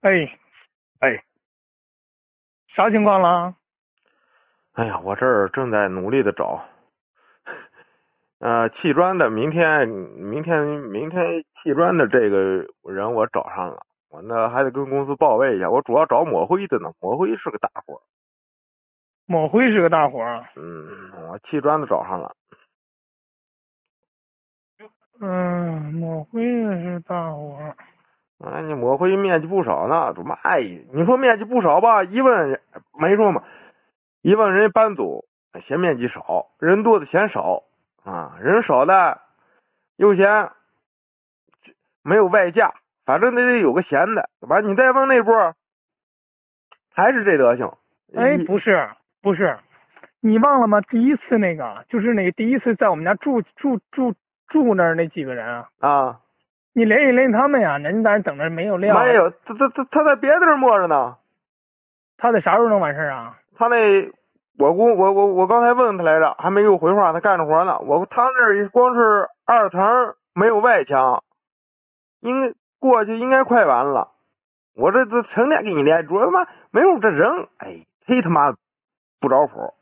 哎， 哎， 啥情况了？ 哎呀，我这儿正在努力的找，砌砖的，明天砌砖的这个人我找上了，我呢还得跟公司报备一下，我主要找抹灰的呢，抹灰是个大活。 抹灰是个大活儿。 我砌砖的找上了。 抹灰也是大活儿。 你抹灰面积不少呢，怎么你说面积不少吧？一问没说嘛，一问人家班组嫌面积少，人多的嫌少啊，人少的又嫌没有外价，反正得有个闲的。完，你再问那波，还是这德行。 哎，不是，你忘了吗？第一次那个，就是那个第一次在我们家住那儿那几个人啊， 你联系联系他们呀，人家在那等着没有料。 没有，他在别的地儿摸着呢。 他在啥时候能完事啊？ 他那我刚才问他来着，还没给我回话，他干着活呢。他那光是2层没有外墙，过去应该快完了。我这成天给你连，主要他妈没有这人，忒他妈不着谱。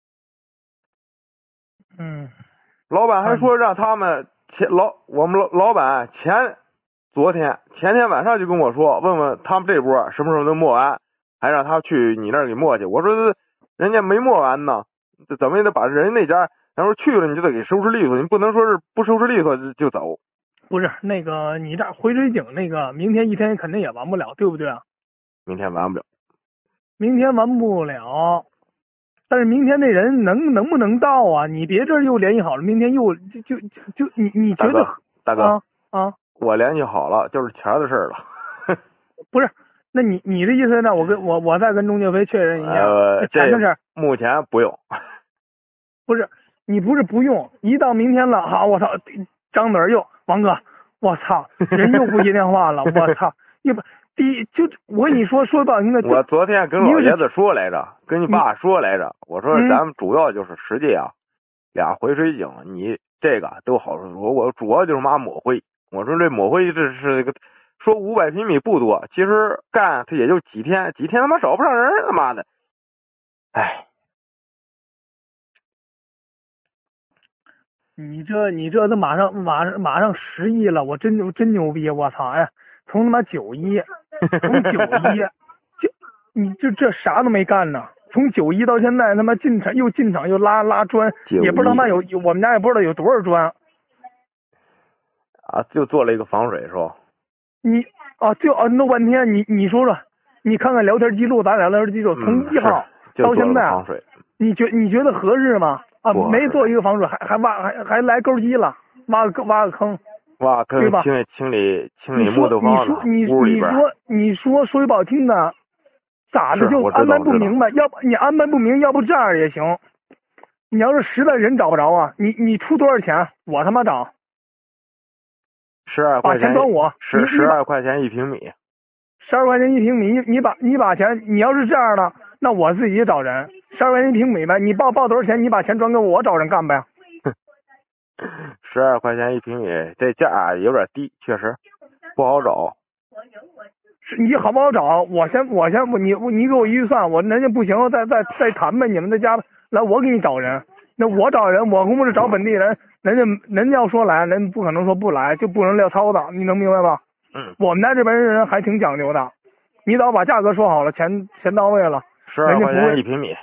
老板还说让他们我们老板前天晚上就跟我说，问问他们这波什么时候能磨完，还让他去你那儿给磨去。我说人家没磨完呢，这怎么也得把人那家，然后去了你就得给收拾利索，你不能说是不收拾利索就走。 不是那个你这回水井那个，明天一天肯定也完不了，对不对啊？ 明天完不了。 明天完不了。但是明天那人能不能到啊？你别这又联系好了，明天又就你觉得大哥啊， 我联系好了，就是钱的事儿了。 不是，那你的意思呢？我再跟中介费确认一下，钱的事儿目前不用。 不是，你不是不用，一到明天了，好，我操，张嘴又王哥，我操，人又不接电话了，我操，我跟你说不好听的， 我昨天跟老爷子说来着，跟你爸说来着，我说咱们主要就是实际啊，俩回水井，你这个都好说，我主要就是抹灰。我说这抹灰这是个说500平米不多，其实干他也就几天他妈找不上人，他妈的， 你这都马上10亿了，我真牛逼，我操！哎，从他妈91，从91，你这啥都没干呢，从91到现在他妈进场又拉砖，也不知道他妈有我们家也不知道有多少砖啊，就做了一个防水是吧？ 弄半天，你说说，你看看聊天记录，咱俩聊天记录，从1号到现在，你觉得合适吗？啊，没做一个防水，还来钩机了，挖个坑，对吧？ 清理木头方子， 你说句不好听的，咋的就安排不明白？要不你安排不明，要不这样也行。你要是实在人找不着啊，你出多少钱，我他妈找。 12块钱， 把钱转我 12块钱1平米。 12块钱1平米，你把钱，你要是这样的，那我自己找人。12块钱1平米呗，你报多少钱？你把钱转给我找人干呗。 12块钱1平米，这价有点低，确实不好找。 你好不好找？我先你给我预算，人家不行再谈呗。你们在家来，我给你找人。那我找人，我公是找本地人，人家要说来，人不可能说不来，就不能撂操子，你能明白吧？我们家这边人还挺讲究的，你早把价格说好了，钱到位了 ，12块钱1平米。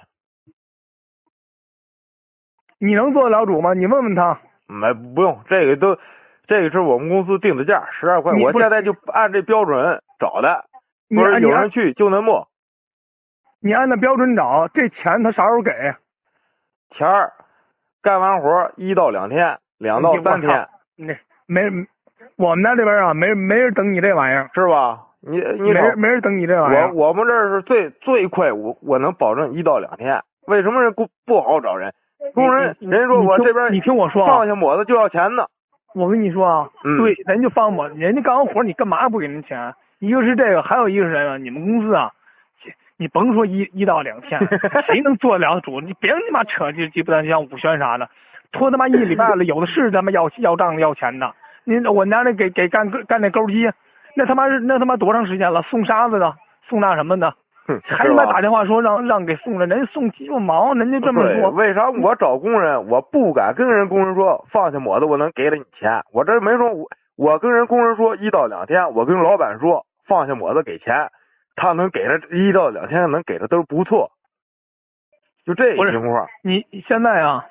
你能做得了主吗？你问问他。 不用，这个是我们公司定的价，12块。我现在就按这标准找的，不是有人去就能摸。 你按照标准找，这钱他啥时候给？ 钱干完活1到2天，2到3天。 我们家这边啊，没人等你这玩意儿， 是吧？你没人等你这玩意儿。 我们这是最快，我能保证1到2天。为什么人不好找人？工人人说我这边你听我说， 放下抹子就要钱呢。 我跟你说啊，对，人就放抹，人家干完活你干嘛不给人钱？一个是这个，还有一个是什么？你们公司啊，你甭说1到2天，谁能做得了主？你别他妈扯鸡巴蛋像5旋啥的，拖他妈1礼拜了，有的是他妈要账要钱的。我拿那给干那钩机， 那他妈多长时间了？送沙子的，送那什么的，还他妈打电话说让给送了，人家送鸡巴毛，人家这么说。 为啥我找工人，我不敢跟人工人说放下镯子，我能给了你钱？我这没说，我跟人工人说1到2天，我跟老板说放下镯子给钱，他能给了1到2天，能给的都不错。就这情况。 你现在啊，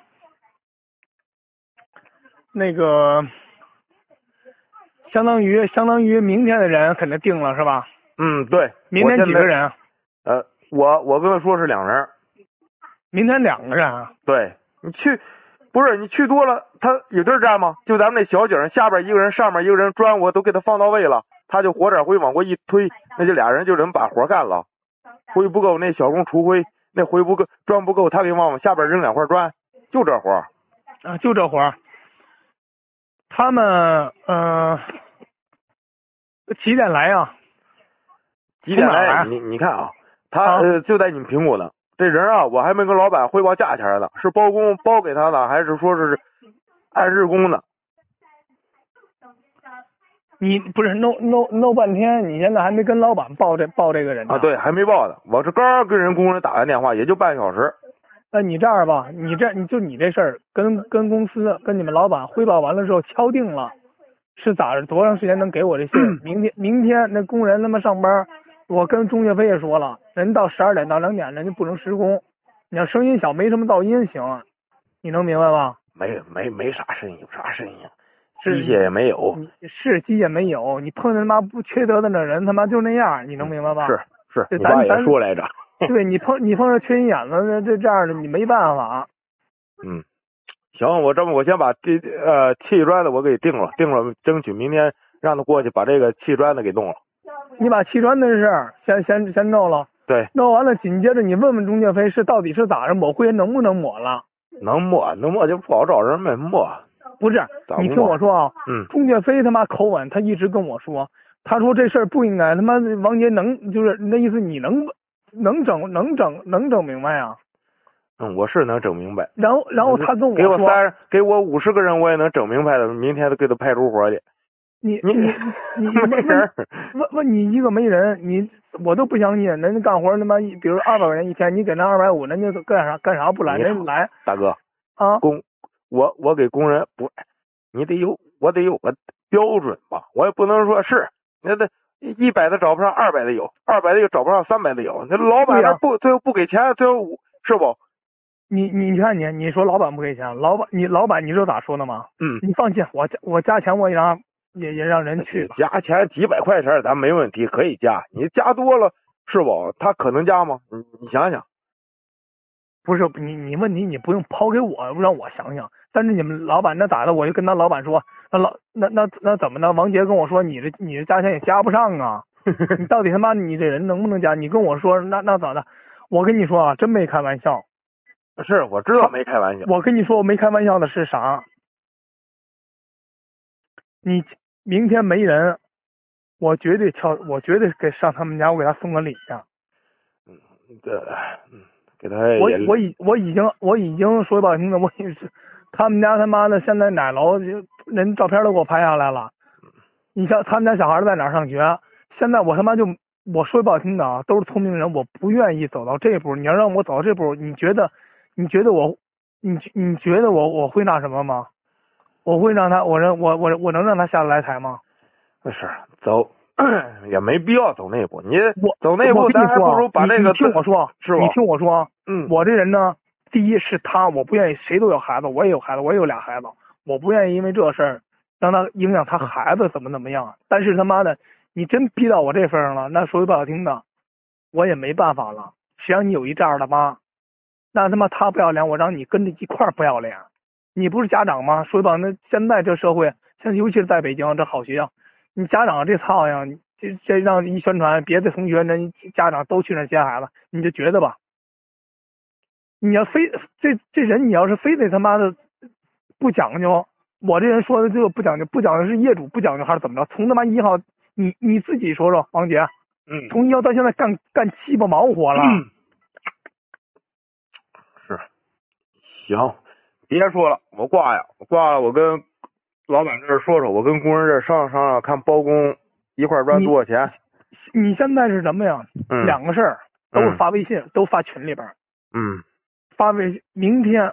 那个相当于明天的人肯定定了是吧？ 对。 明天几个人？ 我跟他说是2人。 明天2个人啊？ 对，你去多了，他有地儿站吗？就咱们那小井下边1个人，上面1个人，砖我都给他放到位了，他就火点灰往过一推，那就俩人就能把活干了。灰不够，那小工除灰，那灰不够，砖不够，他给往下边扔2块砖，就这活啊，就这活。他们几点来呀？ 几点来？你看啊，他就在你们苹果呢。这人啊，我还没跟老板汇报价钱呢，是包工包给他的，还是说是按日工的？ 你不是弄半天，你现在还没跟老板报这个人呢？ 啊，对，还没报呢。我这刚跟人工人打完电话，也就半小时。 那你这样吧，你这事儿跟公司跟你们老板汇报完了之后敲定了，是多长时间能给我这信？明天那工人他妈上班，我跟中介飞也说了，人到12点到2点人家不能施工，你要声音小没什么噪音行，你能明白吧？ 没啥声音，有啥声音？机械也没有。 是机械没有，你碰见他妈不缺德的那人，他妈就那样，你能明白吧？ 是，你爸也说来着。 对你碰上缺心眼子这样的，你没办法。 行，我先把砌砖的我给定了，争取明天让他过去把这个砌砖的给弄了。 你把砌砖的事先弄了。 对， 弄完了，紧接着你问中介飞到底是咋着抹灰能不能抹了？ 能抹就不好找人没抹。 不是，你听我说啊，中介飞他妈口吻，他一直跟我说，他说这事儿不应该，他妈王杰就是那意思，你能整明白啊？ 我是能整明白。 然后他跟我说， 给我50个人，我也能整明白的。明天都给他派出所去。 你没人问你一个没人，我都不相信，人家干活他妈比如200块钱一天，你给那250，人家干啥不来？人来。 大哥啊， 我给工人不，我得有个标准吧，我也不能说是那得100的找不上，200的有，200的又找不上，300的有。那老板那最后不给钱，最后是不？ 你看你说老板不给钱，老板你知道咋说的吗？你放心，我加钱我也让人去加钱几百块钱咱没问题，可以加，你加多了是不？他可能加吗？你想想。 不是你问题你不用抛给我让我想想，但是你们老板那咋的？我就跟他老板说，那怎么的？王杰跟我说你这加钱也加不上啊，你到底他妈你这人能不能加？你跟我说那咋的？我跟你说啊，真没开玩笑。 是我知道没开玩笑。 我跟你说我没开玩笑的是啥？你明天没人，我绝对给上他们家，我给他送个礼去。 给他我已经说不好听的，他们家他妈的现在哪楼人照片都给我拍下来了。你像他们家小孩在哪上学？现在我他妈我说不好听的啊，都是聪明人，我不愿意走到这步。你要让我走到这步，你觉得我会那什么吗？我会让他我能让他下得来台吗？ 是走也没必要走那步，你走那步咱还不如把这个。 你听我说， 是吧？ 你听我说，我这人呢，第一是他，我不愿意谁都有孩子，我也有孩子，我也有俩孩子，我不愿意因为这事儿让他影响他孩子怎么样。但是他妈的，你真逼到我这份上了，那说句不好听的，我也没办法了。谁让你有一这样的妈，那他妈他不要脸，我让你跟着一块儿不要脸。你不是家长吗？说句不好听的，现在这社会，现在尤其是在北京这好学校，你家长这操样，这让一宣传，别的同学人家长都去那接孩子，你就觉得吧，你要非这人你要是非得他妈的不讲究，我这人说的就不讲究，不讲究是业主不讲究还是怎么着？从他妈1号，你自己说说，王杰，从1号到现在干鸡巴毛活了。 是，行，别说了，我挂了，我跟老板这儿说说，我跟工人这儿商量，看包工一块赚多少钱？ 你现在是什么呀？两个事儿都是发微信，都发群里边。发微信，明天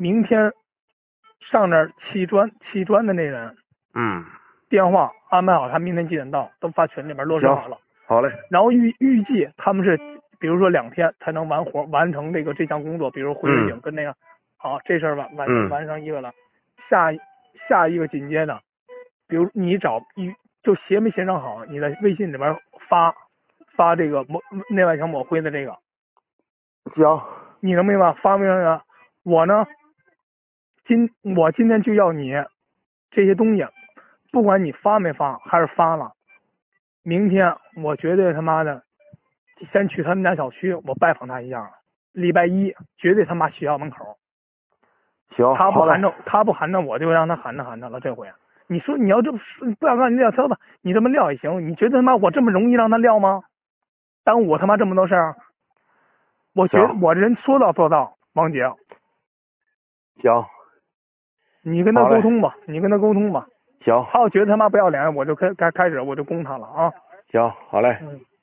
上那儿砌砖的那人，电话安排好，他明天几点到，都发群里边落实好了。 好嘞。 然后预计他们是，比如说2天才能完成这项工作，比如回水井跟那个，好，这事儿完成一个了，下一个紧接着，比如你就协没协商好，你在微信里边发这个内外墙抹灰的这个， 行， 你能明白？发明白？我呢，我今天就要你这些东西，不管你发没发还是发了，明天我绝对他妈的先去他们家小区，我拜访他一下。礼拜一绝对他妈学校门口。 行， 他不含着，我就让他含着了。这回你说你要这不想让你撂挑子，你这么撂也行。你觉得他妈我这么容易让他撂吗？耽误我他妈这么多事儿。我觉得我这人说到做到，王姐。 行， 你跟他沟通吧， 行， 他要觉得他妈不要脸，我就开始我就攻他了啊。 行，好嘞。